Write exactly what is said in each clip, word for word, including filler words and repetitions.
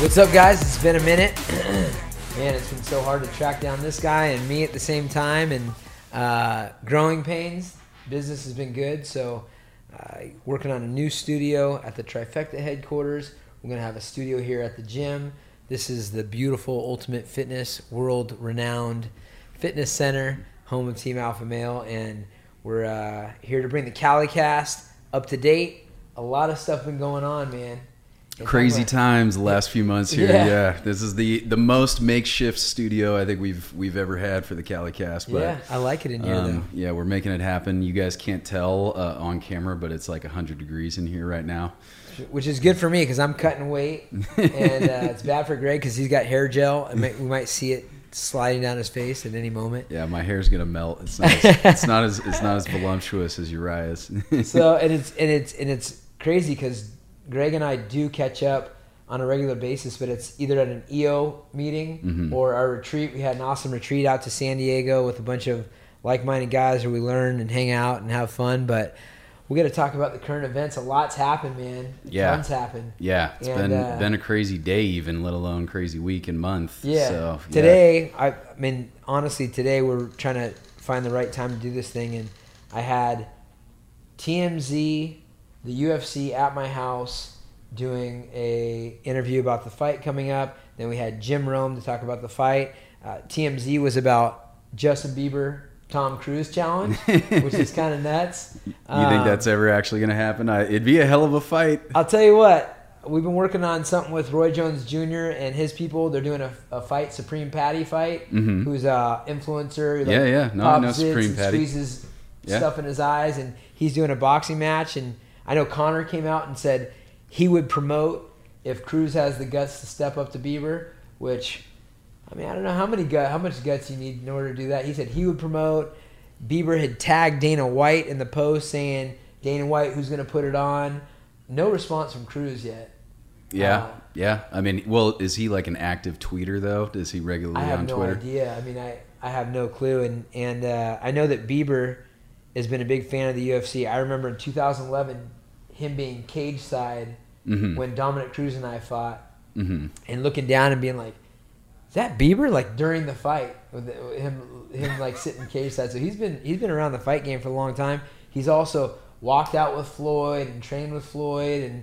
What's up, guys? It's been a minute. Man, it's been so hard to track down this guy and me at the same time, and uh, growing pains. Business has been good, so uh, working on a new studio at the Trifecta headquarters. We're going to have a studio here at the gym. This is the beautiful Ultimate Fitness, world-renowned fitness center, home of Team Alpha Male, and we're uh, here to bring the CaliCast up to date. A lot of stuff been going on, man. Crazy times the last few months here. Yeah. yeah, this is the the most makeshift studio I think we've we've ever had for the CaliCast. But, yeah, I like it in here um, though. Yeah, we're making it happen. You guys can't tell uh, on camera, but it's like one hundred degrees in here right now. Which is good for me because I'm cutting weight, and uh, it's bad for Greg because he's got hair gel, and we might see it sliding down his face at any moment. Yeah, my hair's gonna melt. It's not. As, it's not as. It's not as voluptuous as Uriah's. So and it's and it's and it's crazy because Greg and I do catch up on a regular basis, but it's either at an E O meeting mm-hmm. or our retreat. We had an awesome retreat out to San Diego with a bunch of like-minded guys where we learn and hang out and have fun. But we got to talk about the current events. A lot's happened, man. Yeah. Tons happened. Yeah, it's and, been uh, been a crazy day, even let alone crazy week and month. Yeah. So, yeah. Today, I, I mean, honestly, today we're trying to find the right time to do this thing, and I had T M Z, the U F C at my house doing a interview about the fight coming up. Then we had Jim Rome to talk about the fight. Uh, T M Z was about Justin Bieber, Tom Cruise challenge, which is kind of nuts. You um, think that's ever actually going to happen? I, it'd be a hell of a fight. I'll tell you what. We've been working on something with Roy Jones Junior and his people. They're doing a, a fight, Supreme Patty fight, mm-hmm. who's a influencer. Like, yeah, yeah. No, I know Supreme Patty. Squeezes yeah. stuff in his eyes, and he's doing a boxing match. And I know Connor came out and said he would promote if Cruz has the guts to step up to Bieber, which, I mean, I don't know how many gut, how much guts you need in order to do that. He said he would promote. Bieber had tagged Dana White in the post saying, Dana White, who's going to put it on? No response from Cruz yet. Yeah, uh, yeah. I mean, well, is he like an active tweeter, though? Does he regularly I have on no Twitter? idea. I mean, I, I have no clue. And, and uh, I know that Bieber has been a big fan of the U F C. I remember in two thousand eleven him being cage side mm-hmm. when Dominic Cruz and I fought, mm-hmm. and looking down and being like, "Is that Bieber?" Like during the fight, with him, him like sitting cage side. So he's been he's been around the fight game for a long time. He's also walked out with Floyd and trained with Floyd, and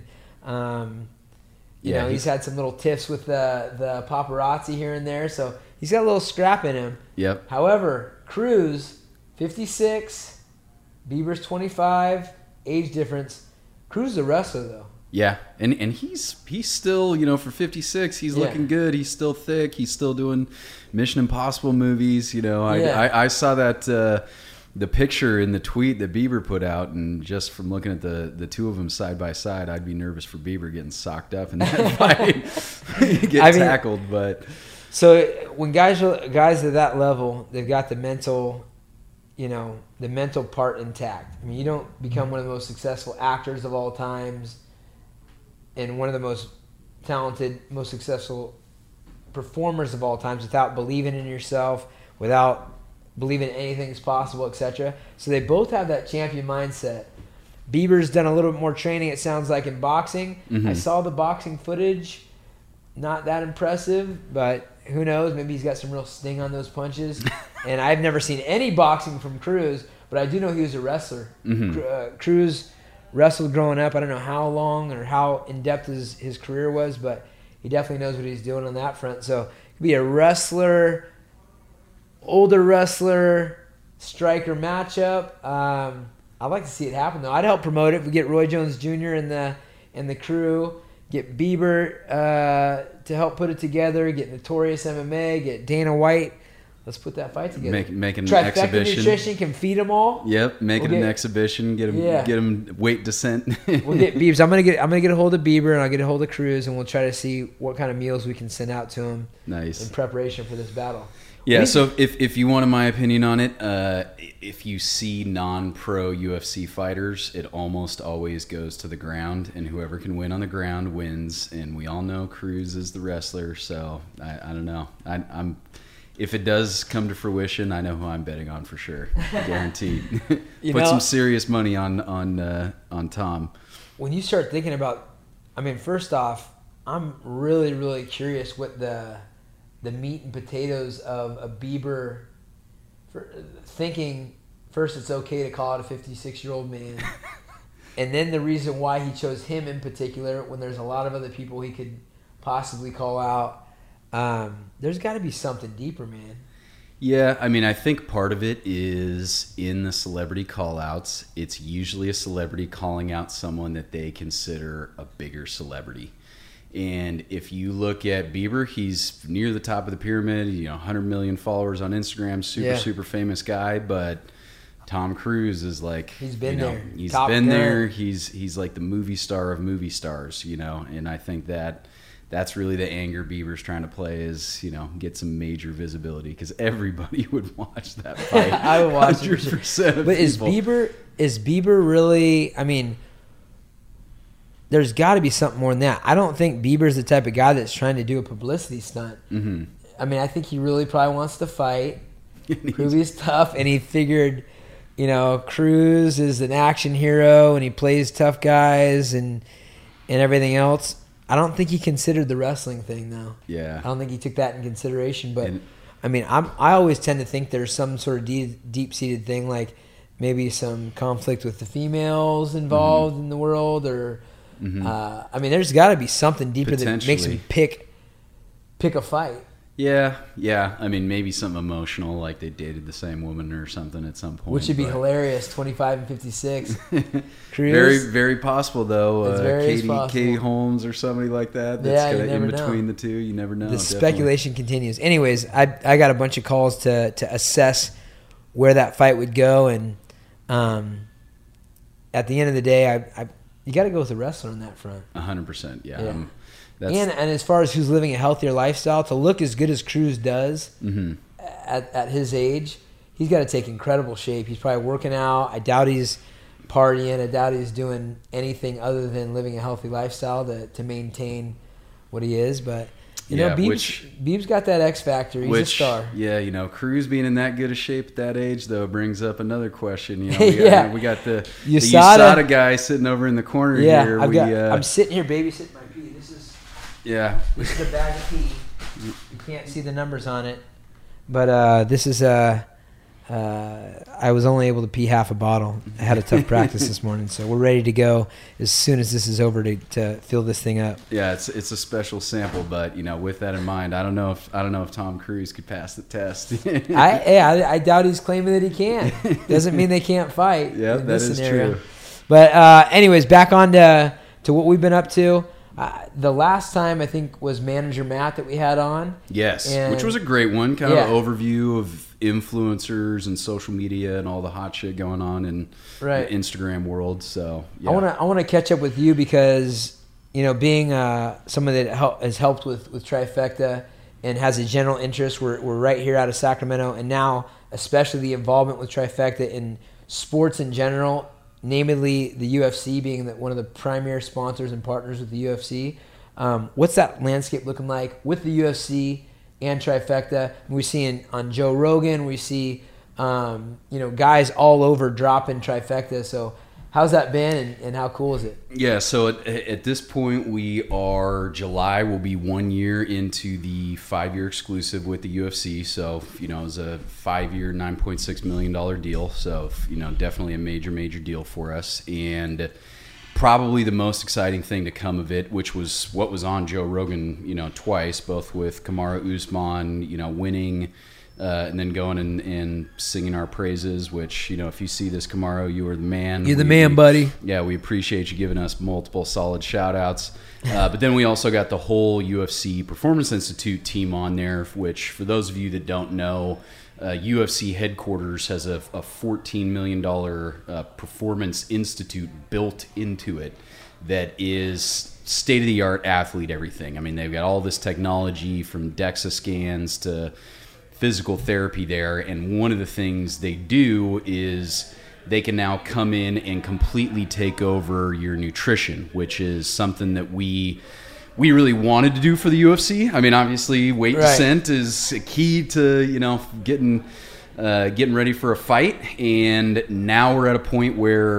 um, you yeah, know he's, he's had some little tiffs with the the paparazzi here and there. So he's got a little scrap in him. Yep. However, Cruz, fifty-six, Bieber's twenty-five, age difference. Cruz is a wrestler, though. Yeah, and and he's he's still, you know, for fifty-six, he's yeah. looking good. He's still thick. He's still doing Mission Impossible movies. You know, I yeah. I, I saw that uh, the picture in the tweet that Bieber put out, and just from looking at the the two of them side by side, I'd be nervous for Bieber getting socked up in that fight, get I mean, tackled. But so when guys are, guys at that level, they've got the mental. You know, the mental part intact. I mean, you don't become one of the most successful actors of all times and one of the most talented, most successful performers of all times without believing in yourself, without believing anything's possible, et cetera. So they both have that champion mindset. Bieber's done a little bit more training, it sounds like, in boxing. mm-hmm. I saw the boxing footage. Not that impressive, but who knows? Maybe he's got some real sting on those punches. And I've never seen any boxing from Cruz, but I do know he was a wrestler. Mm-hmm. Uh, Cruz wrestled growing up. I don't know how long or how in-depth his, his career was, but he definitely knows what he's doing on that front. So he could be a wrestler, older wrestler, striker matchup. Um, I'd like to see it happen, though. I'd help promote it if we get Roy Jones Junior and the, and the crew. Get Bieber uh, to help put it together. Get Notorious M M A. Get Dana White. Let's put that fight together. Make, make an Trifecta exhibition. Nutrition can feed them all. Yep, make we'll it get, an exhibition. Get them, yeah. get them weight descent. We'll get Biebs. I'm gonna get. I'm gonna get a hold of Bieber and I'll get a hold of Cruz and we'll try to see what kind of meals we can send out to him. Nice. In preparation for this battle. Yeah, we, so if, if you wanted my opinion on it, uh, if you see non-pro U F C fighters, it almost always goes to the ground, and whoever can win on the ground wins. And we all know Cruz is the wrestler, so I, I don't know. I, I'm if it does come to fruition, I know who I'm betting on for sure, guaranteed. Put know, some serious money on on uh, on Tom. When you start thinking about, I mean, first off, I'm really really curious what the the meat and potatoes of a Bieber for thinking. First, it's okay to call it a fifty-six year old man, and then the reason why he chose him in particular when there's a lot of other people he could possibly call out. Um, there's got to be something deeper, man. Yeah, I mean, I think part of it is in the celebrity call-outs, it's usually a celebrity calling out someone that they consider a bigger celebrity. And if you look at Bieber, he's near the top of the pyramid, you know, one hundred million followers on Instagram, super, yeah. super famous guy. But Tom Cruise is like, he's been you know, there. He's Top been gun. there. He's he's like the movie star of movie stars, you know. And I think that that's really the anger Bieber's trying to play is, you know, get some major visibility because everybody would watch that fight. I would watch one hundred percent it. But is Bieber, is Bieber really, I mean, there's got to be something more than that. I don't think Bieber's the type of guy that's trying to do a publicity stunt. Mm-hmm. I mean, I think he really probably wants to fight, prove he's tough, and he figured, you know, Cruz is an action hero and he plays tough guys and and everything else. I don't think he considered the wrestling thing, though. Yeah. I don't think he took that in consideration. But, and, I mean, I'm, I always tend to think there's some sort of deep, deep-seated thing, like maybe some conflict with the females involved mm-hmm. in the world. Or, mm-hmm. uh, I mean, there's got to be something deeper that makes him pick pick a fight. Yeah, yeah. I mean, maybe something emotional, like they dated the same woman or something at some point. Which would be but... hilarious, twenty-five and fifty-six. Cruz. Very, very possible, though. It's uh, very Katie, possible. Katie Holmes or somebody like that. That's yeah, kind of in between know. the two. You never know. The definitely. speculation continues. Anyways, I I got a bunch of calls to, to assess where that fight would go. And um, at the end of the day, I, I you got to go with the wrestler on that front. one hundred percent, yeah. yeah. Um, That's, and and as far as who's living a healthier lifestyle, to look as good as Cruz does mm-hmm. at, at his age, he's got to take incredible shape. He's probably working out. I doubt he's partying. I doubt he's doing anything other than living a healthy lifestyle to, to maintain what he is. But, you yeah, know, Beeb's, which, Beeb's got that X factor. He's which, a star. Yeah, you know, Cruz being in that good a shape at that age, though, brings up another question. You know, we got, yeah. we got the U S A D A. the U S A D A guy sitting over in the corner yeah, here. I've we, got, uh, I'm sitting here babysitting my pee. This is Yeah. This is a bag of pee. You can't see the numbers on it. But uh, this is uh, uh, I was only able to pee half a bottle. I had a tough practice this morning, so we're ready to go as soon as this is over to, to fill this thing up. Yeah, it's it's a special sample, but you know, with that in mind, I don't know if I don't know if Tom Cruise could pass the test. I, yeah, I I doubt he's claiming that he can. Doesn't mean they can't fight. Yeah, in that this is scenario. true. But uh, anyways, back on to to what we've been up to. Uh, the last time I think was Manager Matt that we had on. Yes, and, which was a great one. Kind yeah. of an overview of influencers and social media and all the hot shit going on in right. the Instagram world. So yeah. I want to I want to catch up with you because you know being uh, someone that hel- has helped with, with Trifecta and has a general interest. We're we're right here out of Sacramento, and now especially the involvement with Trifecta in sports in general. Namely, the U F C being the, one of the primary sponsors and partners with the U F C. Um, what's that landscape looking like with the U F C and Trifecta? We're seeing on Joe Rogan, we see um, you know guys all over dropping Trifecta. So how's that been and, and how cool is it? Yeah, so at, at this point, we are, July will be one year into the five-year exclusive with the U F C. So, you know, it was a five-year, nine point six million dollars deal. So, you know, definitely a major, major deal for us. And probably the most exciting thing to come of it, which was what was on Joe Rogan, you know, twice, both with Kamaru Usman, you know, winning Uh, and then going and, and singing our praises, which, you know, if you see this, Kamaru, you are the man. You're the we, man, buddy. Yeah, we appreciate you giving us multiple solid shout-outs. Uh, but then we also got the whole U F C Performance Institute team on there, which, for those of you that don't know, uh, U F C headquarters has a, a fourteen million dollars uh, Performance Institute built into it that is state-of-the-art athlete everything. I mean, they've got all this technology from DEXA scans to physical therapy there, and one of the things they do is they can now come in and completely take over your nutrition, which is something that we we really wanted to do for the U F C. I mean, obviously, weight right. descent is a key to, you know, getting uh, getting ready for a fight, and now we're at a point where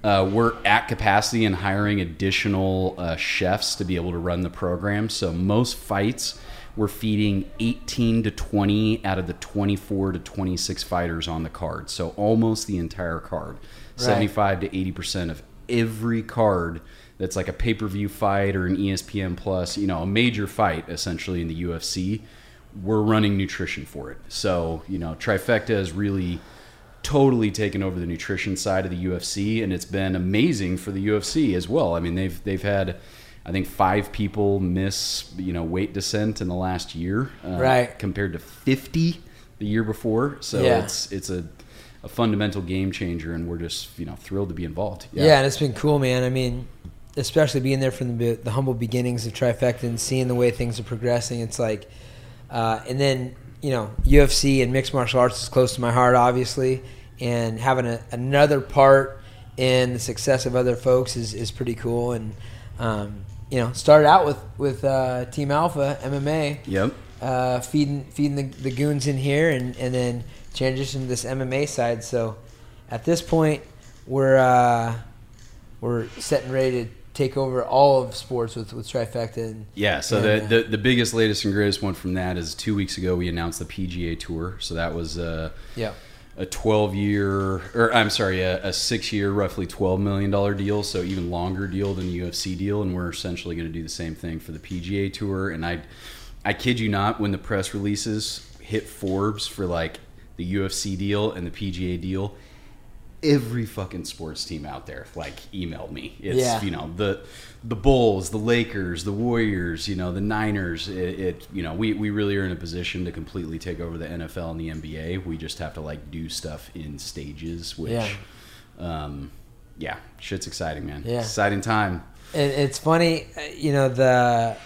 Uh, we're at capacity and hiring additional uh, chefs to be able to run the program. So most fights, we're feeding eighteen to twenty out of the twenty-four to twenty-six fighters on the card. So almost the entire card. Right. seventy-five to eighty percent of every card that's like a pay-per-view fight or an E S P N Plus, you know, a major fight essentially in the U F C, we're running nutrition for it. So, you know, Trifecta has really totally taken over the nutrition side of the U F C, and it's been amazing for the U F C as well. I mean, they've they've had, I think, five people miss, you know, weight descent in the last year, uh, right, compared to fifty the year before. So yeah. it's it's a, a fundamental game changer, and we're just, you know, thrilled to be involved. Yeah. yeah, and it's been cool, man. I mean, especially being there from the, the humble beginnings of Trifecta and seeing the way things are progressing. It's like, uh, and then, you know, U F C and mixed martial arts is close to my heart, obviously, and having a, another part in the success of other folks is, is pretty cool. And, um, you know, started out with, with uh, Team Alpha, M M A, yep, uh, feeding feeding the, the goons in here, and, and then transitioned to this M M A side. So at this point, we're uh, we're set and ready to take over all of sports with, with Trifecta. And, yeah, so and, the, the the biggest, latest, and greatest one from that is two weeks ago we announced the P G A Tour. So that was uh, yeah. a twelve-year, or I'm sorry, a, a six-year, roughly twelve million dollars deal, so even longer deal than the U F C deal, and we're essentially going to do the same thing for the P G A Tour. And I, I kid you not, when the press releases hit Forbes for like the U F C deal and the P G A deal, every fucking sports team out there like emailed me. It's yeah. you know the the Bulls, the Lakers, the Warriors, you know the Niners. It, it you know we, we really are in a position to completely take over the N F L and the N B A. We just have to like do stuff in stages, which yeah, um, yeah shit's exciting, man. Yeah, exciting time. And it's funny, you know, the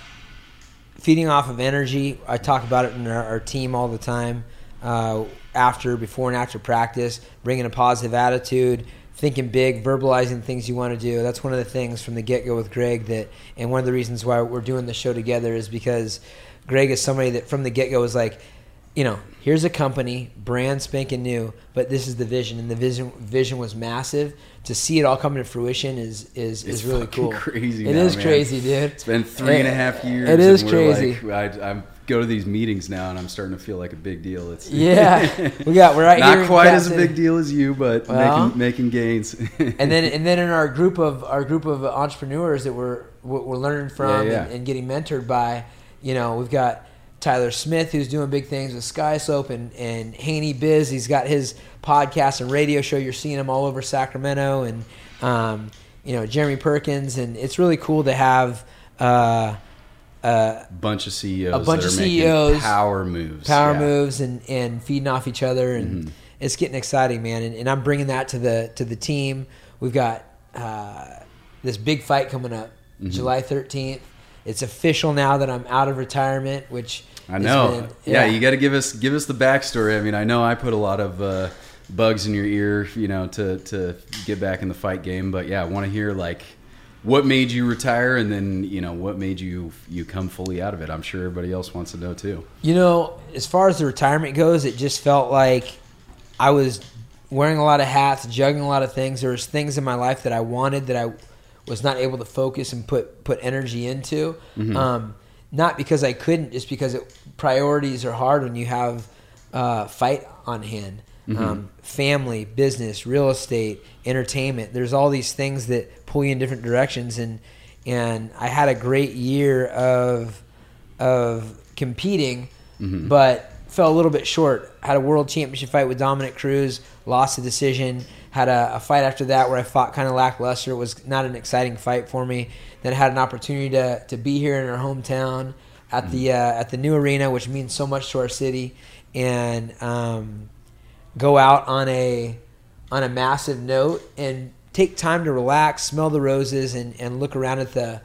feeding off of energy. I talk about it in our, our team all the time. Uh, after, before, and after practice, bringing a positive attitude, thinking big, verbalizing things you want to do. That's one of the things from the get-go with Greg that, and one of the reasons why we're doing the show together is because Greg is somebody that from the get-go was like, you know, here's a company, brand spanking new, but this is the vision, and the vision vision was massive. To see it all come to fruition is is, is really cool. Crazy. It now, is man. crazy, dude. It's been three it, and a half years. It is and crazy. Like, I, I'm go to these meetings now, and I'm starting to feel like a big deal. It's yeah, we got we're right not here quite as a big deal as you, but well, making making gains. and then and then in our group of our group of entrepreneurs that we're we're learning from yeah, yeah. And, and getting mentored by, you know, we've got Tyler Smith, who's doing big things with Skyslope, and, and Haney Biz. He's got his podcast and radio show. You're seeing him all over Sacramento. And, um, you know, Jeremy Perkins. And it's really cool to have uh, uh, a bunch of C E Os a bunch that of are C E Os, making power moves. Power yeah. moves and, and feeding off each other. And mm-hmm. it's getting exciting, man. And, and I'm bringing that to the to the team. We've got uh, this big fight coming up, mm-hmm. July thirteenth. It's official now that I'm out of retirement, which I know. been, yeah. yeah, you got to give us give us the backstory. I mean, I know I put a lot of uh, bugs in your ear, you know, to to get back in the fight game. But yeah, I want to hear like what made you retire, and then you know what made you you come fully out of it. I'm sure everybody else wants to know too. You know, as far as the retirement goes, it just felt like I was wearing a lot of hats, juggling a lot of things. There was things in my life that I wanted that I was not able to focus and put put energy into. Mm-hmm. Um, not because I couldn't, just because it, priorities are hard when you have uh, fight on hand. Mm-hmm. Um, family, business, real estate, entertainment. There's all these things that pull you in different directions, and and I had a great year of of competing, mm-hmm. but fell a little bit short. Had a world championship fight with Dominic Cruz, lost the decision. Had a, a fight after that where I fought kind of lackluster. It was not an exciting fight for me. Then I had an opportunity to to be here in our hometown at mm-hmm. the uh, at the new arena, which means so much to our city, and um, go out on a on a massive note and take time to relax, smell the roses, and, and look around at the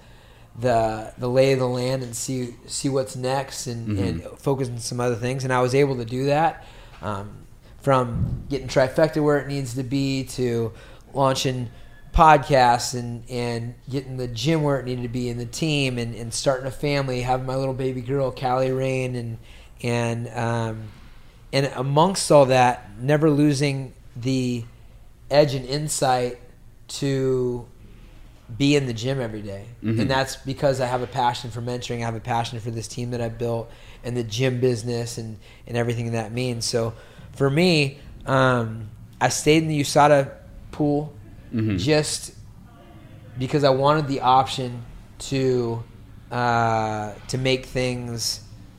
the the lay of the land and see see what's next, and, mm-hmm. and focus on some other things. And I was able to do that. Um, From getting Trifecta where it needs to be to launching podcasts and, and getting the gym where it needed to be and the team and, and starting a family, having my little baby girl, Callie Rain, and and um, and amongst all that, never losing the edge and insight to be in the gym every day. Mm-hmm. And that's because I have a passion for mentoring. I have a passion for this team that I've built and the gym business and, and everything that means. So for me, um, I stayed in the U S A D A pool mm-hmm. just because I wanted the option to uh, to make things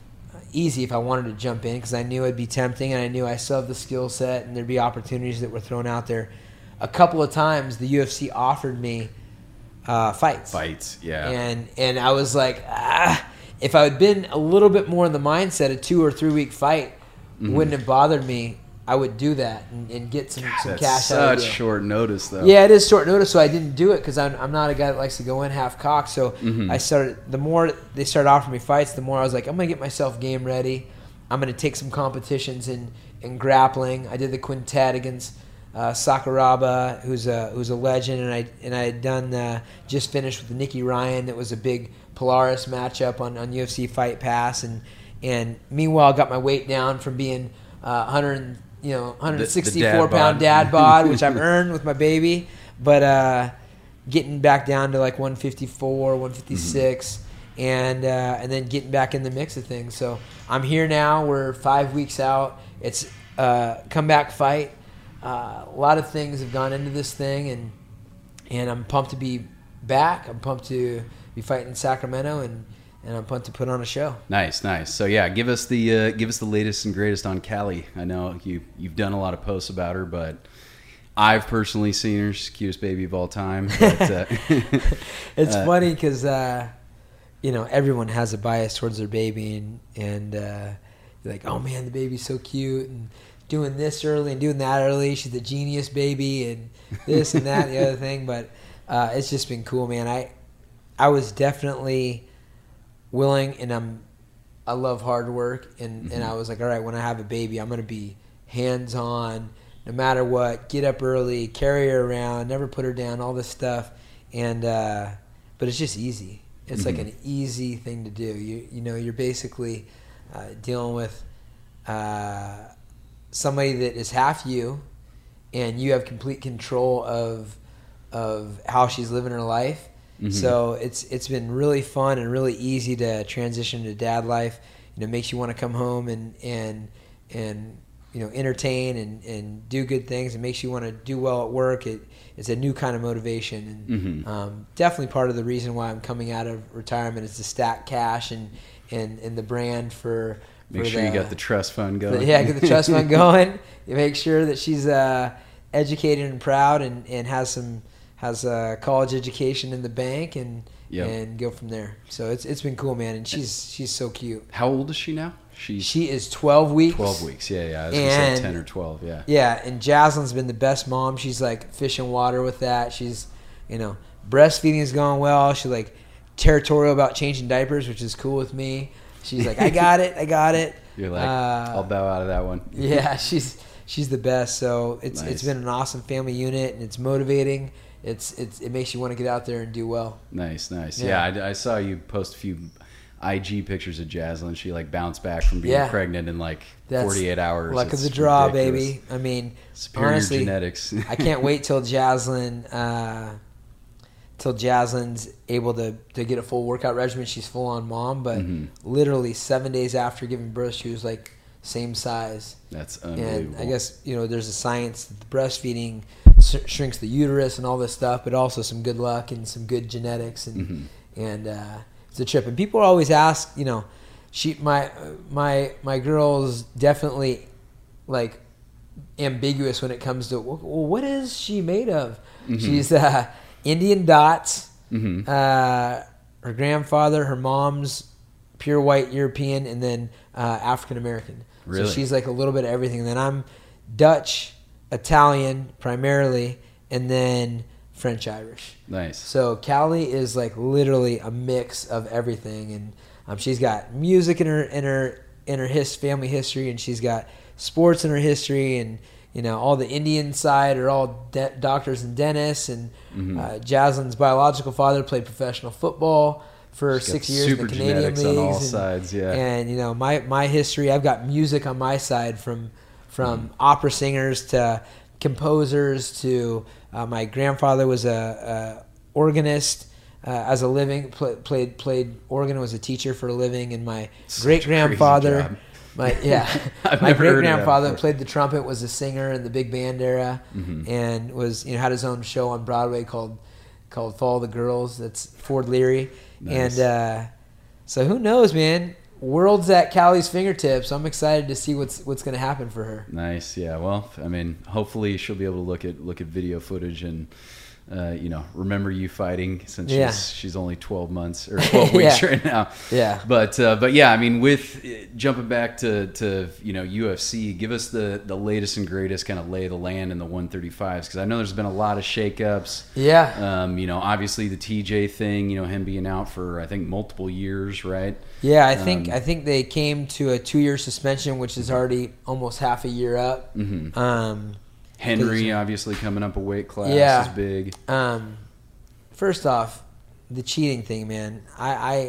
easy if I wanted to jump in, because I knew it'd be tempting and I knew I still have the skill set and there'd be opportunities that were thrown out there. A couple of times the U F C offered me uh, fights. Fights, yeah. And and I was like, ah, if I had been a little bit more in the mindset, a two or three week fight mm-hmm. wouldn't have bothered me. I would do that and, and get some, God, some that's cash out of it. Such short notice, though. Yeah, it is short notice, so I didn't do it because I'm, I'm not a guy that likes to go in half cocked. So mm-hmm. I started. The more they started offering me fights, the more I was like, I'm gonna get myself game ready. I'm gonna take some competitions in, in grappling. I did the quintet against uh, Sakuraba, who's a who's a legend, and I and I had done uh, just finished with Nicky Ryan. That was a big Polaris matchup on, on U F C Fight Pass, and and meanwhile got my weight down from being uh, one hundred. You know, one hundred sixty-four pound dad bod, which I've earned with my baby, but uh, getting back down to like one fifty-four, one fifty-six, mm-hmm. and uh, and then getting back in the mix of things. So I'm here now. We're five weeks out. It's a comeback fight. Uh, a lot of things have gone into this thing, and and I'm pumped to be back. I'm pumped to be fighting in Sacramento, and. And I'm pumped to put on a show. Nice, nice. So yeah, give us the uh, give us the latest and greatest on Callie. I know you you've done a lot of posts about her, but I've personally seen her. She's the cutest baby of all time. But, uh, it's uh, funny because uh, you know everyone has a bias towards their baby, and and uh, you're like, oh man, the baby's so cute, and doing this early and doing that early. She's the genius baby, and this and that and the other thing. But uh, it's just been cool, man. I I was definitely willing, and I'm I love hard work, and, mm-hmm. and I was like, all right, when I have a baby, I'm gonna be hands on, no matter what. Get up early, carry her around, never put her down, all this stuff, and uh, but it's just easy. It's mm-hmm. like an easy thing to do. You you know, you're basically uh, dealing with uh, somebody that is half you, and you have complete control of of how she's living her life. Mm-hmm. So it's it's been really fun and really easy to transition to dad life. You know, it makes you want to come home and and and you know entertain and, and do good things. It makes you want to do well at work. It it's a new kind of motivation, and mm-hmm. um, definitely part of the reason why I'm coming out of retirement is to stack cash and and, and the brand for. Make for sure the, you got the trust fund going. The, yeah, get the trust fund going. You make sure that she's uh, educated and proud, and, and has some. has a college education in the bank, and yep. and go from there. So it's it's been cool, man. And she's she's so cute. How old is she now? She's she is twelve weeks. Twelve weeks, yeah, yeah. I was and, gonna say ten or twelve, yeah. Yeah, and Jaslyn's been the best mom. She's like fish and water with that. She's, you know, breastfeeding is going well. She's like territorial about changing diapers, which is cool with me. She's like, I got it, I got it. You're like, uh, I'll bow out of that one. Yeah, she's she's the best. So it's nice. It's been an awesome family unit, and it's motivating. It's it's it makes you want to get out there and do well. Nice, nice. Yeah, yeah I, I saw you post a few I G pictures of Jaslyn. She like bounced back from being yeah. pregnant in like That's forty-eight hours. Luck it's of the draw, ridiculous. baby. I mean, superior honestly, genetics. I can't wait till Jaslyn, uh, till Jaslyn's able to, to get a full workout regimen. She's full on mom, but mm-hmm. literally seven days after giving birth, she was like same size. That's unbelievable. And I guess you know there's a science that the breastfeeding shrinks the uterus and all this stuff, but also some good luck and some good genetics, and mm-hmm. and uh, it's a trip. And people always ask, you know, she my my my girl's definitely like ambiguous when it comes to, well, what is she made of? Mm-hmm. She's uh, Indian dots. Mm-hmm. Uh, her grandfather, her mom's pure white European, and then uh, African American. Really? So she's like a little bit of everything. And then I'm Dutch, Italian primarily, and then French Irish. Nice. So Callie is like literally a mix of everything, and um, she's got music in her in her in her his family history, and she's got sports in her history, and you know all the Indian side are all de- doctors and dentists, and mm-hmm. uh, Jaslyn's biological father played professional football for she's six years in the Canadian leagues. On all and, sides, yeah. And you know my my history, I've got music on my side from. From mm. opera singers to composers to uh, my grandfather was a, a organist uh, as a living play, played played organ, was a teacher for a living, and my great grandfather. My yeah, my great grandfather played the trumpet, was a singer in the big band era, mm-hmm. and was you know had his own show on Broadway called called Follow the Girls. That's Ford Leary, nice. and uh, so who knows, man? World's at Callie's fingertips. I'm excited to see what's what's going to happen for her. Nice, yeah. Well, I mean, hopefully she'll be able to look at look at video footage and. Uh, you know, remember you fighting since yeah. she's she's only twelve months or twelve weeks yeah. right now. Yeah. But uh, but yeah, I mean, with uh, jumping back to, to you know U F C, give us the, the latest and greatest kind of lay of the land in the one thirty-fives, because I know there's been a lot of shakeups. Yeah. Um, you know, obviously the T J thing, you know, him being out for I think multiple years, right? Yeah, I think um, I think they came to a two year suspension, which is already almost half a year up. Mm-hmm. Um, Henry obviously coming up a weight class yeah. is big. Um, first off, the cheating thing, man. I, I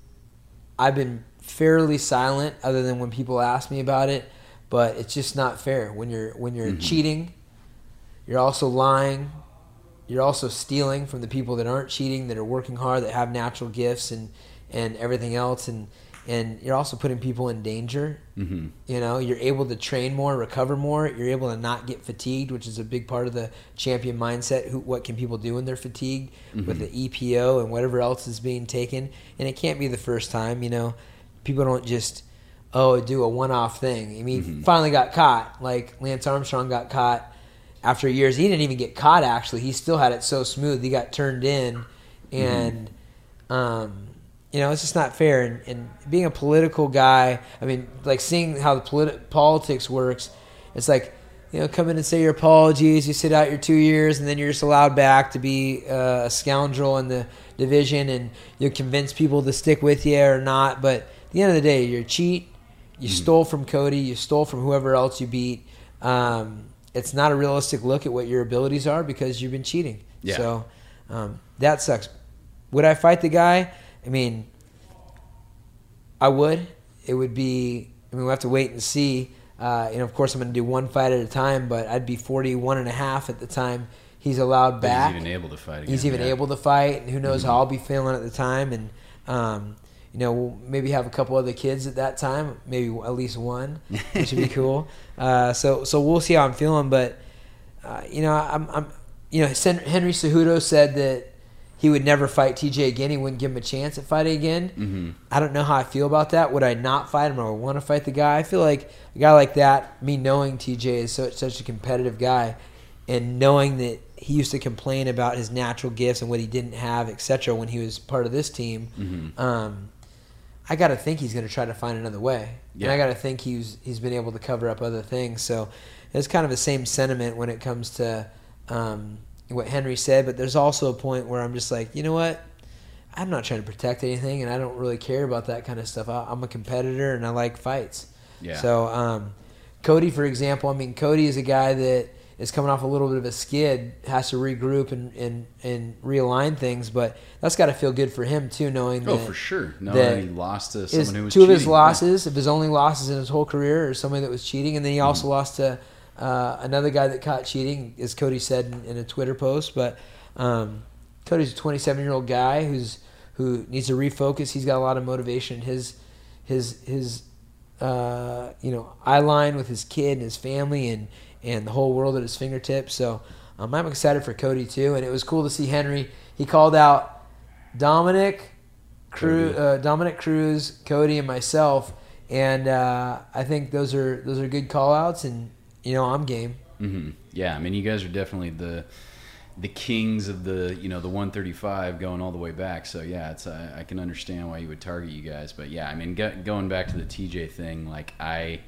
I've been fairly silent, other than when people ask me about it. But it's just not fair when you're when you're mm-hmm. cheating. You're also lying. You're also stealing from the people that aren't cheating, that are working hard, that have natural gifts and and everything else, and. And you're also putting people in danger. Mm-hmm. You know, you're able to train more, recover more. You're able to not get fatigued, which is a big part of the champion mindset. Who, what can people do when they're fatigued mm-hmm. with the E P O and whatever else is being taken? And it can't be the first time. You know, people don't just oh do a one-off thing. I mean, mm-hmm. finally got caught. Like Lance Armstrong got caught after years. He didn't even get caught. Actually, he still had it so smooth. He got turned in, and. Mm-hmm. um You know, it's just not fair. And, and being a political guy, I mean, like seeing how the politi- politics works, it's like, you know, come in and say your apologies, you sit out your two years, and then you're just allowed back to be uh, a scoundrel in the division, and you convince people to stick with you or not. But at the end of the day, you're a cheat. You mm-hmm. stole from Cody. You stole from whoever else you beat. Um, it's not a realistic look at what your abilities are because you've been cheating. Yeah. So um, that sucks. Would I fight the guy? I mean, I would. It would be, I mean, we'll have to wait and see. Uh, you know, of course, I'm going to do one fight at a time, but I'd be forty-one and a half at the time he's allowed back. But he's even able to fight again. He's even yeah. able to fight, and who knows mm-hmm. how I'll be feeling at the time. And, um, you know, we'll maybe have a couple other kids at that time, maybe at least one, which would be cool. Uh, so so we'll see how I'm feeling. But, uh, you know, I'm, I'm, you know, Henry Cejudo said that he would never fight T J again. He wouldn't give him a chance at fighting again. Mm-hmm. I don't know how I feel about that. Would I not fight him, or want to fight the guy? I feel like a guy like that, me knowing T J is such, such a competitive guy, and knowing that he used to complain about his natural gifts and what he didn't have, et cetera, when he was part of this team, mm-hmm. um, I got to think he's going to try to find another way. Yeah. And I got to think he's he's been able to cover up other things. So it's kind of the same sentiment when it comes to um, what Henry said, but there's also a point where I'm just like, you know what? I'm not trying to protect anything, and I don't really care about that kind of stuff. I, I'm a competitor, and I like fights. Yeah. So um, Cody, for example, I mean, Cody is a guy that is coming off a little bit of a skid, has to regroup and, and, and realign things, but that's got to feel good for him too, knowing that. Oh, for sure. Knowing that he lost to someone who was two cheating. of his losses, yeah. if his only losses in his whole career, or somebody that was cheating, and then he also mm. lost to uh, another guy that caught cheating, as Cody said in, in a Twitter post. But um, Cody's a twenty-seven-year-old guy who's who needs to refocus. He's got a lot of motivation. His his his uh, you know eye line with his kid and his family and. and the whole world at his fingertips. So um, I'm excited for Cody too, and it was cool to see Henry. He called out Dominic, Cruz, uh, Dominic Cruz, Cody, and myself, and uh, I think those are those are good call outs, and you know I'm game. Mm-hmm. Yeah, I mean you guys are definitely the the kings of the you know the one thirty-five going all the way back. So yeah, it's uh, I can understand why you would target you guys, but yeah, I mean go, going back to the T J thing, like I.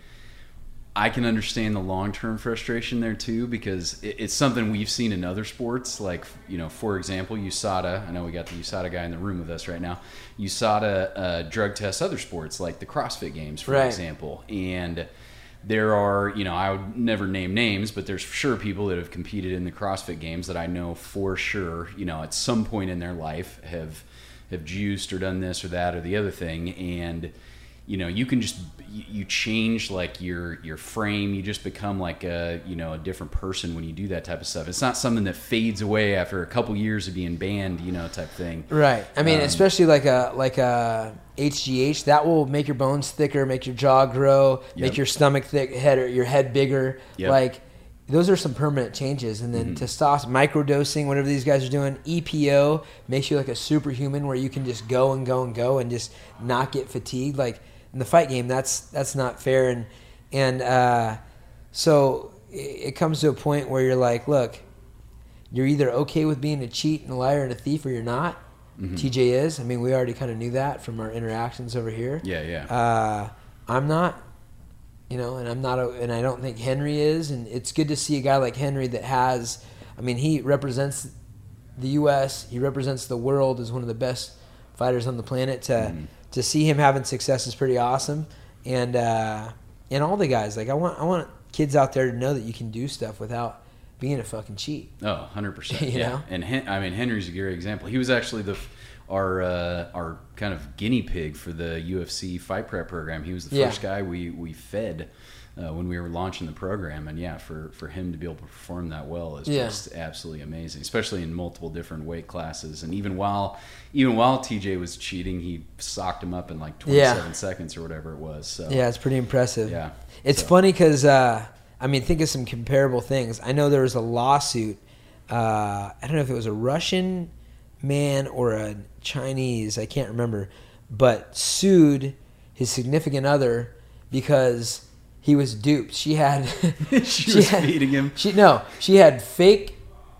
I can understand the long-term frustration there too, because it's something we've seen in other sports. Like, you know, for example, U S A D A. I know we got the U S A D A guy in the room with us right now. U S A D A uh, drug tests other sports, like the CrossFit Games, for right. example. And there are, you know, I would never name names, but there's for sure people that have competed in the CrossFit Games that I know for sure, you know, at some point in their life have have juiced or done this or that or the other thing, and you know, you can just you change like your your frame. You just become like a you know a different person when you do that type of stuff. It's not something that fades away after a couple years of being banned, you know, type thing. Right. I mean, Um, especially like a like a H G H, that will make your bones thicker, make your jaw grow, Yep. make your stomach thick, head or your head bigger. Yep. Like those are some permanent changes. And then Mm-hmm. testosterone, microdosing, whatever these guys are doing, E P O makes you like a superhuman where you can just go and go and go and just not get fatigued. Like in the fight game, that's that's not fair. And and uh, so it, it comes to a point where you're like, look, you're either okay with being a cheat and a liar and a thief, or you're not. Mhm. T J is. I mean, we already kind of knew that from our interactions over here. Yeah, yeah. Uh, I'm not, you know, and I'm not, a, and I don't think Henry is. And it's good to see a guy like Henry that has, I mean, he represents the U S. He represents the world as one of the best fighters on the planet. To Mhm. to see him having success is pretty awesome. And uh, and all the guys, like I want I want kids out there to know that you can do stuff without being a fucking cheat. Oh, one hundred percent. You Yeah. know? And Hen- I mean, Henry's a great example. He was actually the our uh, our kind of guinea pig for the U F C fight prep program. He was the Yeah. first guy we we fed uh, when we were launching the program. And yeah, for, for him to be able to perform that well is Yeah. just absolutely amazing, especially in multiple different weight classes. And even while even while T J was cheating, he socked him up in like twenty-seven Yeah. seconds or whatever it was. So Yeah, it's pretty impressive. yeah. It's So- funny because, uh, I mean, think of some comparable things. I know there was a lawsuit. Uh, I don't know if it was a Russian man or a Chinese, I can't remember, but sued his significant other because he was duped. She had... she was had, feeding him. She, no, she had fake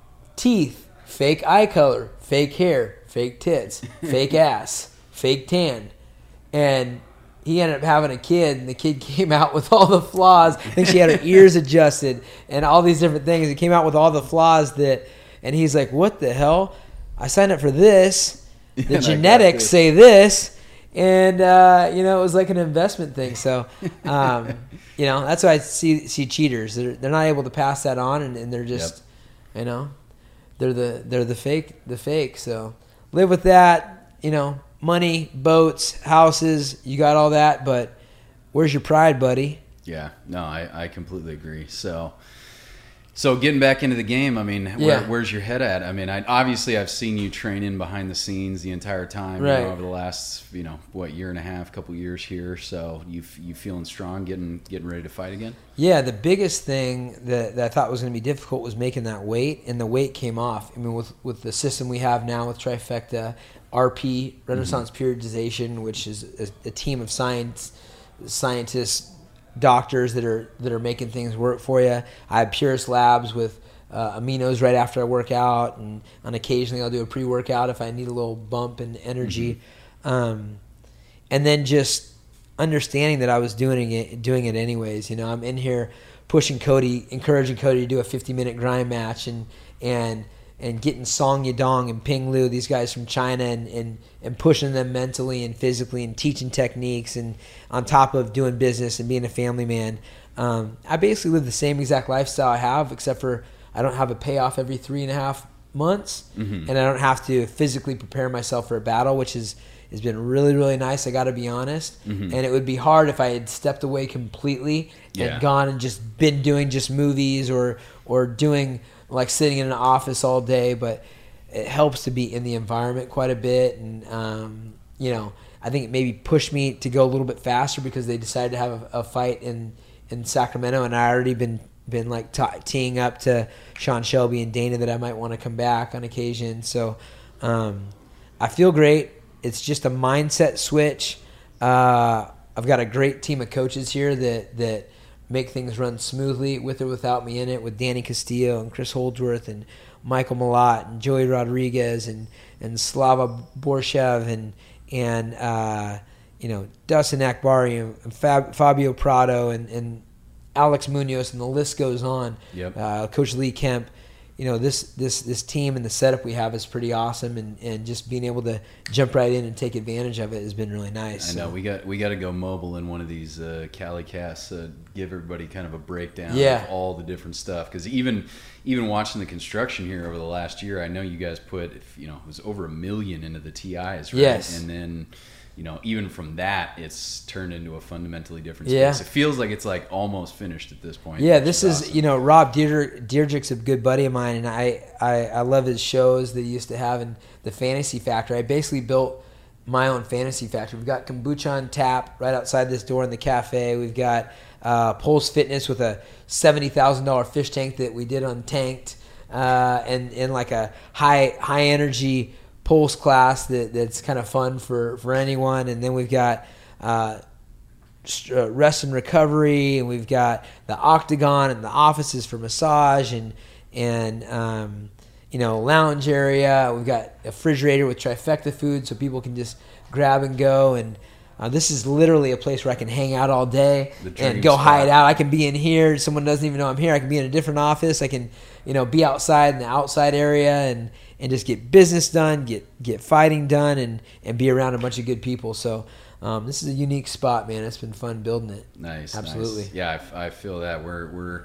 teeth, fake eye color, fake hair, fake tits, fake ass, fake tan. And he ended up having a kid, and the kid came out with all the flaws. I think she had her ears adjusted and all these different things. It came out with all the flaws that, and he's like, what the hell? I signed up for this. The And I got genetics this. say this. And, uh, you know, it was like an investment thing. So, um, you know, that's why I see see cheaters. They're, they're not able to pass that on, and, and they're just, you know, they're the they're the fake the fake. So live with that. You know, money, boats, houses, you got all that, but where's your pride, buddy? Yeah, no, I, I completely agree. So, so getting back into the game, I mean, where, Yeah. where's your head at? I mean, I obviously I've seen you training behind the scenes the entire time, Right. you know, over the last, you know, what year and a half, couple years here. So you you feeling strong, getting getting ready to fight again? Yeah, the biggest thing that, that I thought was going to be difficult was making that weight, and the weight came off. I mean, with with the system we have now with Trifecta, R P, Renaissance Periodization, which is a, a team of science scientists, doctors that are that are making things work for you. I have Purist Labs with uh, aminos right after I work out, and on occasionally I'll do a pre-workout if I need a little bump in energy. Um, and then just understanding that I was doing it doing it anyways. You know, I'm in here pushing Cody, encouraging Cody to do a fifty minute grind match, and and and getting Song Yadong and Ping Lu, these guys from China, and, and, and pushing them mentally and physically and teaching techniques, and on top of doing business and being a family man. Um, I basically live the same exact lifestyle I have, except for I don't have a payoff every three and a half months, Mhm. and I don't have to physically prepare myself for a battle, which is has been really, really nice. I got to be honest. Mhm. And it would be hard if I had stepped away completely Yeah. and gone and just been doing just movies or or doing like sitting in an office all day. But it helps to be in the environment quite a bit, and um, you know, I think it maybe pushed me to go a little bit faster because they decided to have a, a fight in in Sacramento, and I already been been like t- teeing up to Sean Shelby and Dana that I might want to come back on occasion. So um, I feel great. It's just a mindset switch. Uh, I've got a great team of coaches here that that make things run smoothly with or without me in it, with Danny Castillo and Chris Holdsworth and Michael Malott and Joey Rodriguez and, and Slava Borshev and and uh, you know, Dustin Akbari and Fab, Fabio Prado and, and Alex Munoz, and the list goes on. Yep. Uh, Coach Lee Kemp. You know, this this this team and the setup we have is pretty awesome, and, and just being able to jump right in and take advantage of it has been really nice. I So, know we got we got to go mobile in one of these uh, Cali casts. Uh, give everybody kind of a breakdown Yeah. of all the different stuff, because even even watching the construction here over the last year, I know you guys put, if, you know, it was over a million into the T Is, right? Yes. And then you know, even from that, it's turned into a fundamentally different Yeah. space. It feels like it's like almost finished at this point. Yeah, which this is, awesome. you know, Rob Deirdre, Deirdrick's a good buddy of mine, and I, I, I love his shows that he used to have in the Fantasy Factory. I basically built my own Fantasy Factory. We've got kombucha on tap right outside this door in the cafe. We've got uh, Pulse Fitness with a seventy thousand dollars fish tank that we did untanked, uh, and, and like a high high energy Pulse class that, that's kind of fun for, for anyone. And then we've got uh, rest and recovery, and we've got the Octagon and the offices for massage and and um, you know, lounge area. We've got a refrigerator with Trifecta food so people can just grab and go. And uh, this is literally a place where I can hang out all day and go spot. hide out. I can be in here. Someone doesn't even know I'm here. I can be in a different office. I can, you know, be outside in the outside area and, and just get business done, get get fighting done, and, and be around a bunch of good people. So um, this is a unique spot, man. It's been fun building it. Nice. Absolutely. Nice. Yeah, I, I feel that. We're we're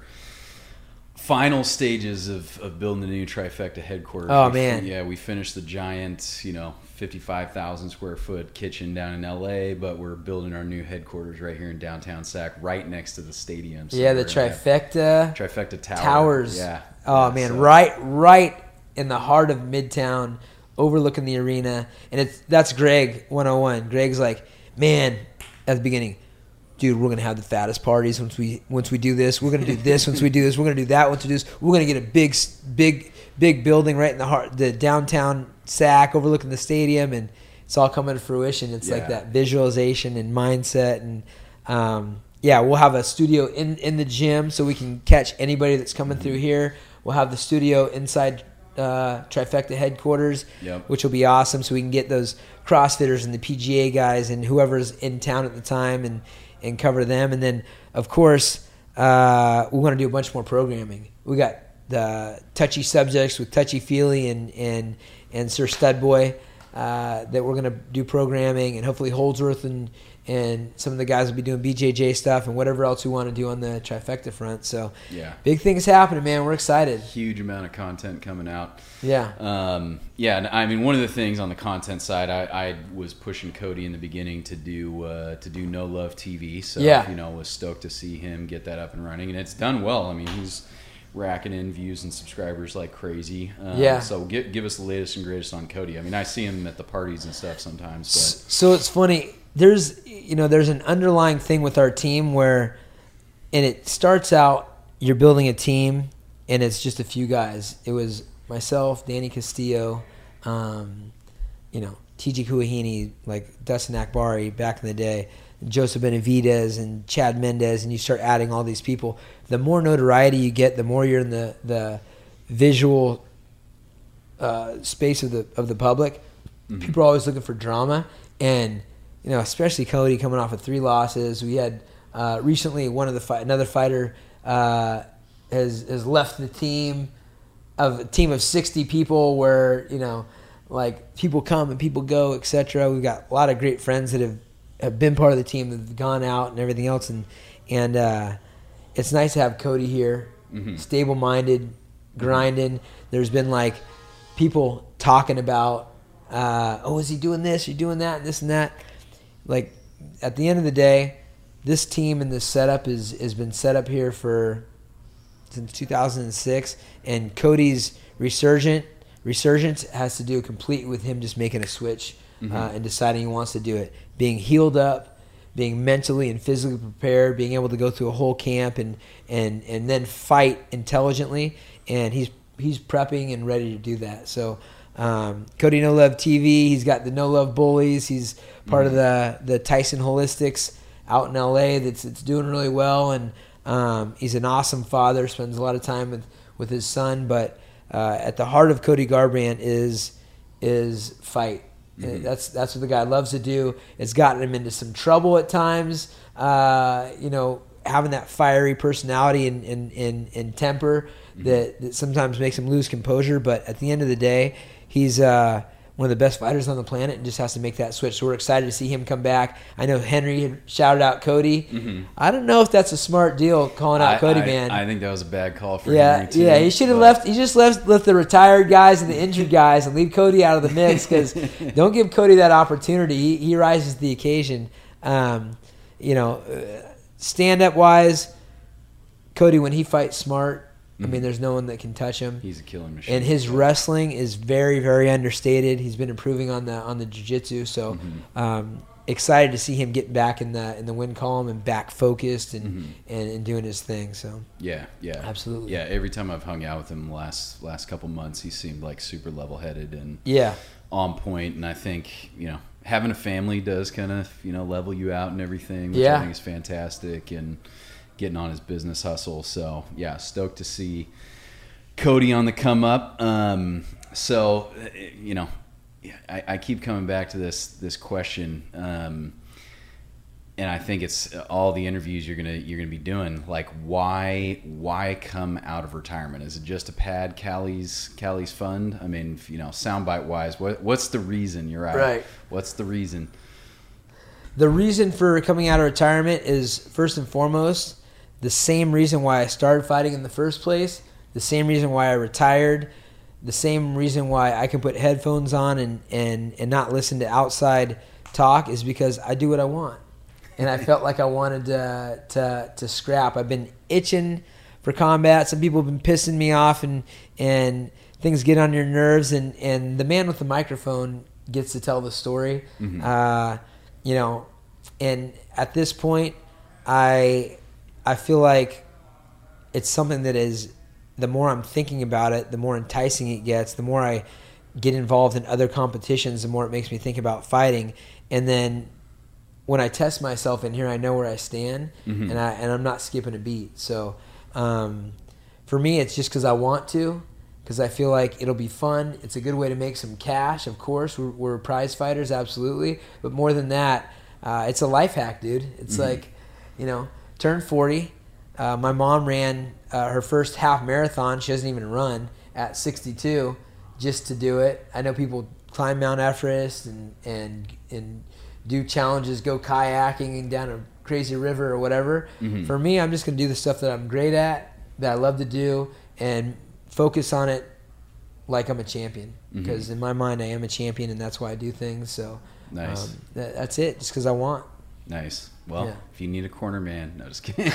final stages of, of building the new Trifecta headquarters. Oh, we, man. Yeah, we finished the giant, you know, fifty-five thousand square foot kitchen down in L A, but we're building our new headquarters right here in downtown Sac, right next to the stadium. So Yeah, the we're gonna have Trifecta Trifecta Tower. Towers. Yeah. Oh, Yeah, man, so- right right in the heart of Midtown, overlooking the arena. And it's that's Greg one oh one. Greg's like, man, at the beginning, dude, we're gonna have the fattest parties once we once we do this. We're gonna do this once we do this. We're gonna do that once we do this. We're gonna get a big, big, big building right in the heart, the downtown Sac, overlooking the stadium, and it's all coming to fruition. It's like Yeah. that visualization and mindset, and um, yeah, we'll have a studio in in the gym so we can catch anybody that's coming through here. We'll have the studio inside uh, Trifecta headquarters, Yep. which will be awesome, so we can get those CrossFitters and the P G A guys and whoever's in town at the time and. and cover them. And then, of course, uh, we want to do a bunch more programming. We got the touchy subjects with Touchy Feely and, and, and Sir Studboy uh, that we're going to do programming, and hopefully Holdsworth and, and some of the guys will be doing B J J stuff and whatever else we want to do on the Trifecta front. So Yeah. big things happening, man. We're excited. Huge amount of content coming out. Yeah. Um, yeah, and I mean, one of the things on the content side, I, I was pushing Cody in the beginning to do uh, to do No Love T V. So, Yeah. you know, was stoked to see him get that up and running, and it's done well. I mean, he's racking in views and subscribers like crazy. Um, Yeah. So give give us the latest and greatest on Cody. I mean, I see him at the parties and stuff sometimes, but So it's funny. There's you know there's an underlying thing with our team where, and it starts out you're building a team, and it's just a few guys. It was myself, Danny Castillo, um, you know T J Kuahini, like Dustin Akbari back in the day, Joseph Benavidez and Chad Mendez, and you start adding all these people. The more notoriety you get, the more you're in the the visual uh, space of the of the public. Mhm. People are always looking for drama, and you know, especially Cody coming off of three losses. We had uh, recently one of the fight, another fighter uh, has has left the team of a team of sixty people, where you know, like people come and people go, et cetera. We've got a lot of great friends that have, have been part of the team that have gone out and everything else, and and uh, it's nice to have Cody here, Mhm. stable-minded, grinding. There's been like people talking about, uh, oh, is he doing this? You're doing that, and this and that. Like, at the end of the day, this team and this setup is has been set up here for since two thousand six, and Cody's resurgent resurgence has to do complete with him just making a switch Mhm. uh, and deciding he wants to do it, being healed up, being mentally and physically prepared, being able to go through a whole camp and and and then fight intelligently, and he's he's prepping and ready to do that. So. Um, Cody No Love T V. He's got the No Love Bullies. He's part Mm-hmm. of the the Tyson Holistics out in L A. That's it's doing really well, and um, he's an awesome father. Spends a lot of time with, with his son. But uh, at the heart of Cody Garbrandt is is fight. Mhm. That's that's what the guy loves to do. It's gotten him into some trouble at times. Uh, you know, having that fiery personality and and, and, and temper Mhm. that, that sometimes makes him lose composure. But at the end of the day, he's uh, one of the best fighters on the planet and just has to make that switch. So we're excited to see him come back. I know Henry had shouted out Cody. Mm-hmm. I don't know if that's a smart deal calling out I, Cody, I, man. I think that was a bad call for yeah, Henry too. Yeah, he should have left. He just left left the retired guys and the injured guys and leave Cody out of the mix because don't give Cody that opportunity. He, he rises to the occasion. Um, you know, stand up wise, Cody when he fights smart. I mean, there's no one that can touch him. He's a killing machine. And his wrestling is very, very understated. He's been improving on the on the jiu-jitsu. So mm-hmm. um, excited to see him get back in the in the win column and back focused and, mm-hmm. and, and doing his thing. So yeah, yeah, absolutely. Yeah, every time I've hung out with him the last last couple months, he seemed like super level-headed and yeah, on point. And I think you know having a family does kind of you know level you out and everything, which yeah. I think is fantastic. And getting on his business hustle. So, yeah, stoked to see Cody on the come up. Um, so, you know, I, I keep coming back to this this question, um, and I think it's all the interviews you're gonna you're gonna be doing. Like, why why come out of retirement? Is it just to pad Callie's Callie's fund? I mean, you know, soundbite wise, what what's the reason you're out? Right. What's the reason? The reason for coming out of retirement is first and foremost the same reason why I started fighting in the first place, the same reason why I retired, the same reason why I can put headphones on and, and, and not listen to outside talk is because I do what I want. And I felt like I wanted to, to, to scrap. I've been itching for combat. Some people have been pissing me off and, and things get on your nerves. And, and the man with the microphone gets to tell the story. Mm-hmm. Uh, you know, and at this point, I... I feel like it's something that is, the more I'm thinking about it, the more enticing it gets, the more I get involved in other competitions, the more it makes me think about fighting. And then when I test myself in here, I know where I stand, mm-hmm. and, I, and I'm not skipping a beat. So um, for me, it's just because I want to, because I feel like it'll be fun. It's a good way to make some cash, of course. We're, we're prize fighters, absolutely. But more than that, uh, it's a life hack, dude. It's mm-hmm. like, you know, turned forty. Uh, my mom ran uh, her first half marathon. She doesn't even run at sixty-two just to do it. I know people climb Mount Everest and and and do challenges, go kayaking down a crazy river or whatever. Mm-hmm. For me, I'm just going to do the stuff that I'm great at, that I love to do, and focus on it like I'm a champion. Mm-hmm. Because in my mind, I am a champion, and that's why I do things. So nice. Um, that, that's it, just because I want. Nice. Well, yeah. If you need a corner man, no, just kidding.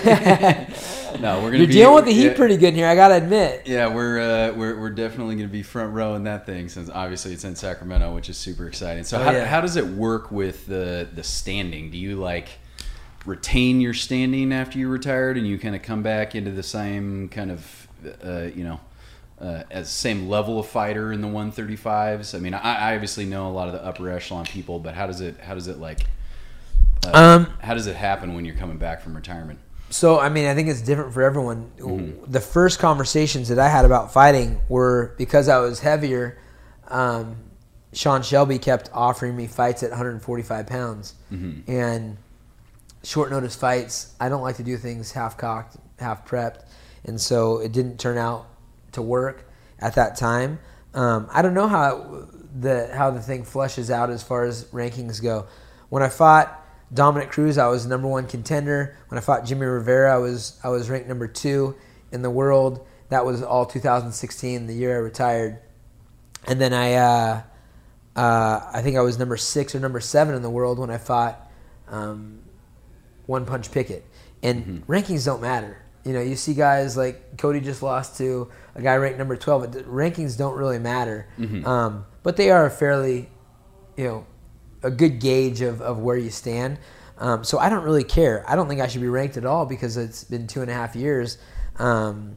no, we're gonna. You're be, dealing with the heat yeah, pretty good in here, I gotta admit. Yeah, we're uh, we're we're definitely gonna be front row in that thing, since obviously it's in Sacramento, which is super exciting. So oh, how yeah. how does it work with the the standing? Do you like retain your standing after you retired, and you kind of come back into the same kind of uh, you know? Uh, as same level of fighter in the one thirty-fives? I mean, I, I obviously know a lot of the upper echelon people, but how does it how does it like uh, um, how does it happen when you're coming back from retirement? So, I mean, I think it's different for everyone. Mm-hmm. The first conversations that I had about fighting were because I was heavier. Um, Sean Shelby kept offering me fights at one forty-five pounds, mm-hmm. and short notice fights. I don't like to do things half cocked, half prepped, and so it didn't turn out to work at that time. Um, I don't know how the how the thing flushes out as far as rankings go. When I fought Dominic Cruz, I was number one contender. When I fought Jimmy Rivera, I was I was ranked number two in the world. That was all two thousand sixteen, the year I retired. And then I uh, uh, I think I was number six or number seven in the world when I fought um, One Punch Pickett. And mm-hmm. rankings don't matter. You know, you see guys like Cody just lost to a guy ranked number twelve. But rankings don't really matter, mm-hmm. um, but they are a fairly, you know, a good gauge of, of where you stand. Um, so I don't really care. I don't think I should be ranked at all because it's been two and a half years. Um,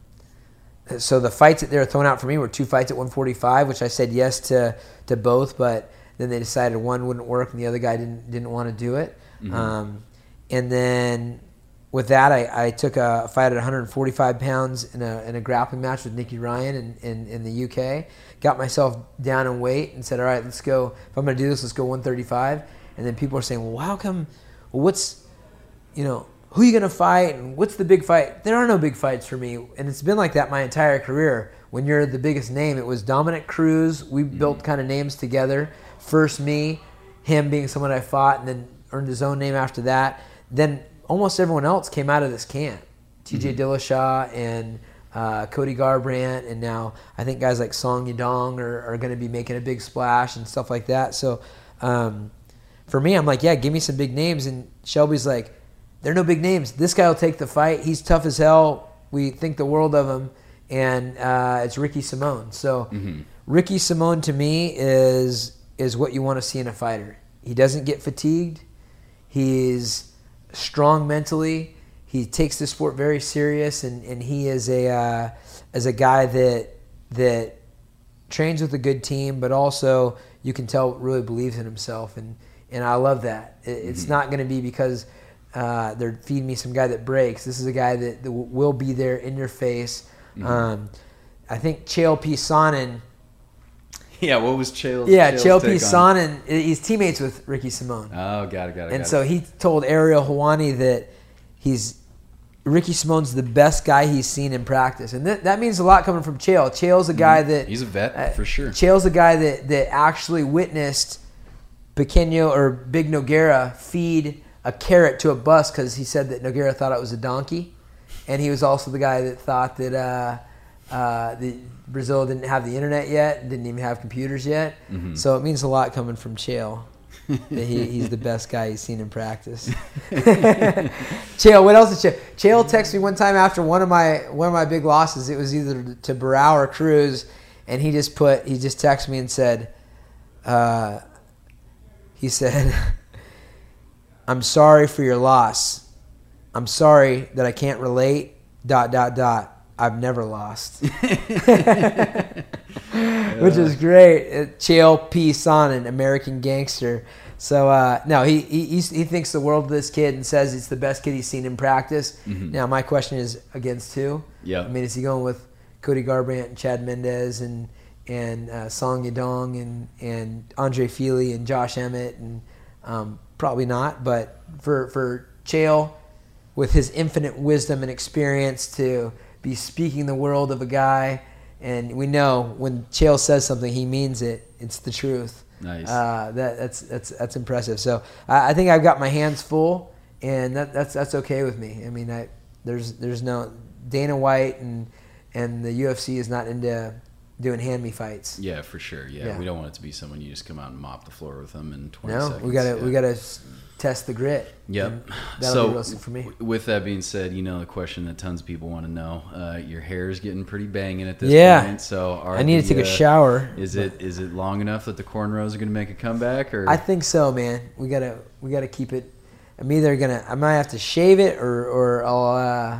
so the fights that they were throwing out for me were two fights at one forty-five, which I said yes to to both, but then they decided one wouldn't work and the other guy didn't didn't want to do it. Mm-hmm. Um, and then with that, I, I took a fight at one forty-five pounds in a in a grappling match with Nicky Ryan in, in, in the U K. Got myself down in weight and said, all right, let's go. If I'm going to do this, let's go one thirty-five. And then people are saying, well, how come, well, what's, you know, who are you going to fight and what's the big fight? There are no big fights for me. And it's been like that my entire career. When you're the biggest name, it was Dominic Cruz. We mm-hmm. built kind of names together. First me, him being someone I fought, and then earned his own name after that. Then almost everyone else came out of this camp. T J mm-hmm. Dillashaw and uh, Cody Garbrandt, and now I think guys like Song Yadong are, are going to be making a big splash and stuff like that. So um, for me, I'm like, yeah, give me some big names. And Shelby's like, there are no big names. This guy will take the fight. He's tough as hell. We think the world of him. And uh, it's Ricky Simone. So mm-hmm. Ricky Simone to me is is what you want to see in a fighter. He doesn't get fatigued. He's strong mentally. He takes the sport very serious, and, and he is a uh, as a guy that that trains with a good team, but also you can tell really believes in himself, and, and I love that. It, it's mm-hmm. not going to be because uh, they're feeding me some guy that breaks. This is a guy that, that will be there in your face. Mm-hmm. Um, I think Chael P. Sonnen. Yeah, what was Chael's? Yeah, Chael's Chael P. take on- Sonnen. He's teammates with Ricky Simone. Oh, got it, got it. And got so it. he told Ariel Helwani that he's Ricky Simone's the best guy he's seen in practice, and that that means a lot coming from Chael. Chael's a guy mm-hmm. that he's a vet uh, for sure. Chael's a guy that that actually witnessed Pequeño or Big Nogueira feed a carrot to a bus because he said that Nogueira thought it was a donkey, and he was also the guy that thought that uh, uh, the Brazil didn't have the internet yet, didn't even have computers yet. Mm-hmm. So it means a lot coming from Chael. that he, he's the best guy he's seen in practice. Chael, what else did Chael? Chael texted me one time after one of my one of my big losses. It was either to Barao or Cruz, and he just put he just texted me and said, uh, he said, "I'm sorry for your loss. I'm sorry that I can't relate. Dot dot dot. I've never lost." Which is great. Uh, Chael P. Sonnen, American Gangster. So, uh, no, he, he he thinks the world of this kid and says it's the best kid he's seen in practice. Mm-hmm. Now, my question is against who? Yeah. I mean, is he going with Cody Garbrandt and Chad Mendez and and uh, Song Yadong and, and Andre Fili and Josh Emmett? And um, probably not. But for, for Chael, with his infinite wisdom and experience to be speaking the world of a guy, and we know when Chael says something, he means it. It's the truth. Nice. Uh, that, that's that's that's impressive. So I, I think I've got my hands full, and that, that's that's okay with me. I mean, I, there's there's no Dana White and and the U F C is not into doing hand me fights. Yeah, for sure. Yeah. yeah, we don't want it to be someone you just come out and mop the floor with them in twenty no, seconds. we gotta yeah. we gotta test the grit. Yep. That'll so be wrestling for me. W- with that being said, you know the question that tons of people want to know. Uh, your hair is getting pretty banging at this yeah. point. So are I need the, to take uh, a shower. Is it is it long enough that the cornrows are going to make a comeback? Or I think so, man. We gotta we gotta keep it. I'm either gonna I might have to shave it or or I'll uh,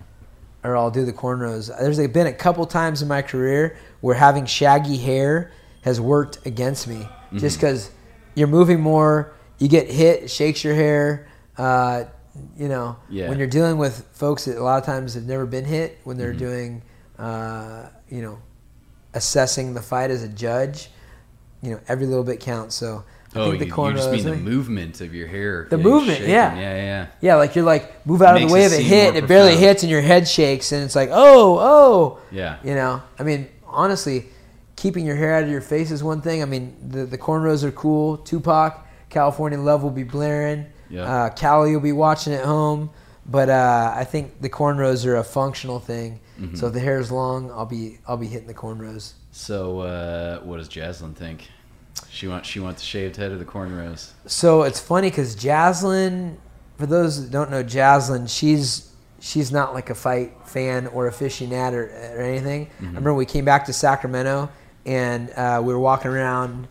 or I'll do the cornrows. There's like been a couple times in my career where having shaggy hair has worked against me, mm-hmm. just because you're moving more. You get hit, it shakes your hair. Uh, you know, yeah. when you're dealing with folks that a lot of times have never been hit, when they're mm-hmm. doing, uh, you know, assessing the fight as a judge, you know, every little bit counts. So I oh, think the you, cornrows, you just mean like, the movement of your hair. The movement, shaking. yeah. Yeah, yeah. Yeah, like you're like, move out It of the way makes of it a seem hit, more and it barely profound. hits, and your head shakes, and it's like, oh, oh. Yeah. You know, I mean, honestly, keeping your hair out of your face is one thing. I mean, the, the cornrows are cool. Tupac, California Love will be blaring. Yeah. Uh, Cali will be watching at home. But uh, I think the cornrows are a functional thing. Mm-hmm. So if the hair is long, I'll be I'll be hitting the cornrows. So uh, what does Jaslyn think? She wants she wants the shaved head or the cornrows? So it's funny because Jaslyn, for those that don't know Jaslyn, she's she's not like a fight fan or aficionado or, or anything. Mm-hmm. I remember we came back to Sacramento and uh, we were walking around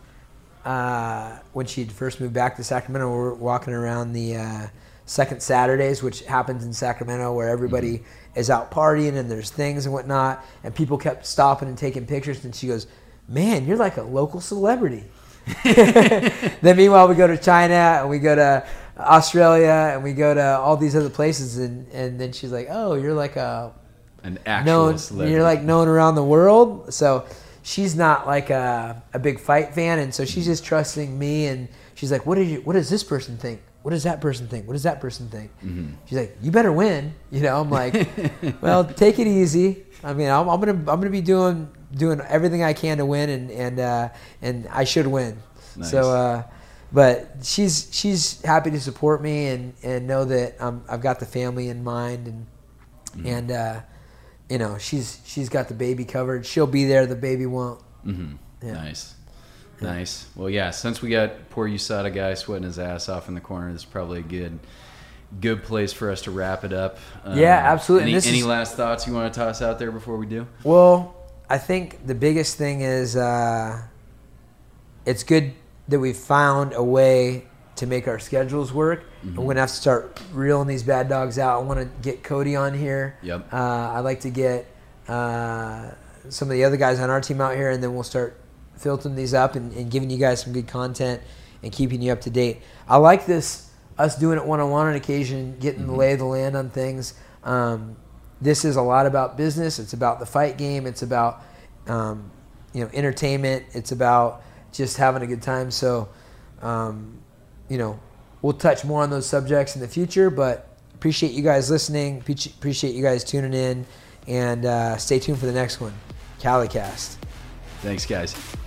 uh, when she'd first moved back to Sacramento. We were walking around the uh, Second Saturdays, which happens in Sacramento, where everybody mm-hmm. is out partying and there's things and whatnot. And people kept stopping and taking pictures. And she goes, "Man, you're like a local celebrity." Then meanwhile, we go to China and we go to Australia and we go to all these other places. And, and then she's like, "Oh, you're like a an actual known, celebrity. You're like known around the world." So she's not like a, a big fight fan, and so she's just trusting me. And she's like, "What did you? What does this person think? what does that person think? What does that person think? Mm-hmm. She's like, you better win. You know, I'm like, well, take it easy. I mean, I'm, I'm gonna I'm gonna be doing doing everything I can to win, and and uh, and I should win. Nice. So, uh, but she's she's happy to support me and, and know that um, I've got the family in mind, and mm-hmm. and uh, you know, she's she's got the baby covered. She'll be there. The baby won't. Mm-hmm. Yeah. Nice. Nice. Well, yeah, since we got poor U S A D A guy sweating his ass off in the corner, this is probably a good good place for us to wrap it up. Um, yeah, absolutely. Any, this any is, last thoughts you want to toss out there before we do? Well, I think the biggest thing is uh, it's good that we found a way to make our schedules work. Mm-hmm. We're going to have to start reeling these bad dogs out. I want to get Cody on here. Yep. Uh, I'd like to get uh, some of the other guys on our team out here, and then we'll start filtering these up and, and giving you guys some good content and keeping you up to date. I like this, us doing it one-on-one on occasion, getting mm-hmm. the lay of the land on things. Um, this is a lot about business. It's about the fight game. It's about um, you know, entertainment. It's about just having a good time. So, um, you know, we'll touch more on those subjects in the future, but appreciate you guys listening. Appreciate you guys tuning in, and uh, stay tuned for the next one, CaliCast. Thanks, guys.